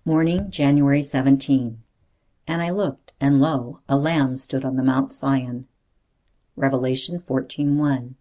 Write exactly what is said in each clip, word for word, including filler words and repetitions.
Morning, January seventeenth. And I looked, and lo, a lamb stood on the Mount Sion. Revelation fourteen one.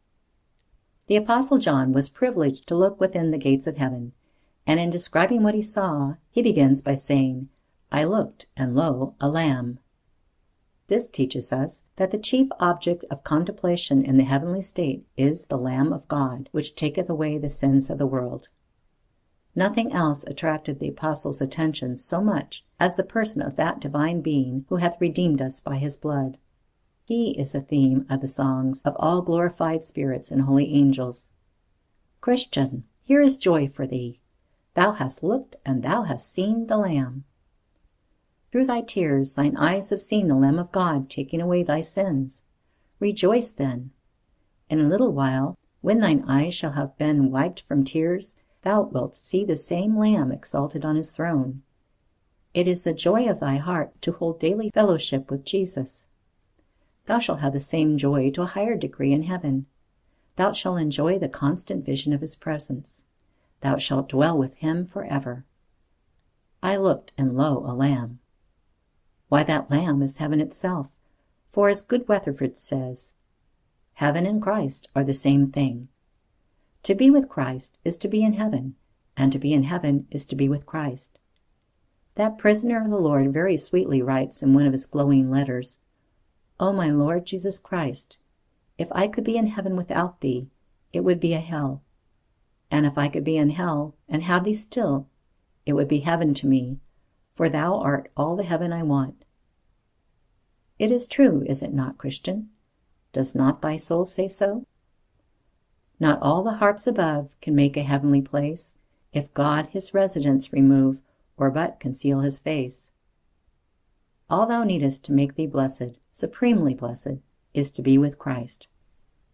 The Apostle John was privileged to look within the gates of heaven, and in describing what he saw, he begins by saying, I looked, and lo, a lamb. This teaches us that the chief object of contemplation in the heavenly state is the Lamb of God, which taketh away the sins of the world. Nothing else attracted the apostle's attention so much as the person of that divine being who hath redeemed us by his blood. He is the theme of the songs of all glorified spirits and holy angels. Christian, here is joy for thee. Thou hast looked, and thou hast seen the Lamb. Through thy tears thine eyes have seen the Lamb of God taking away thy sins. Rejoice then. In a little while, when thine eyes shall have been wiped from tears, thou wilt see the same Lamb exalted on his throne. It is the joy of thy heart to hold daily fellowship with Jesus. Thou shalt have the same joy to a higher degree in heaven. Thou shalt enjoy the constant vision of his presence. Thou shalt dwell with him forever. I looked, and lo, a lamb. Why, that lamb is heaven itself, for as good Weatherford says, heaven and Christ are the same thing. To be with Christ is to be in heaven, and to be in heaven is to be with Christ. That prisoner of the Lord very sweetly writes in one of his glowing letters, O my Lord Jesus Christ, if I could be in heaven without thee, it would be a hell. And if I could be in hell and have thee still, it would be heaven to me, for thou art all the heaven I want. It is true, is it not, Christian? Does not thy soul say so? Not all the harps above can make a heavenly place, if God his residence remove, or but conceal his face. All thou needest to make thee blessed, supremely blessed, is to be with Christ.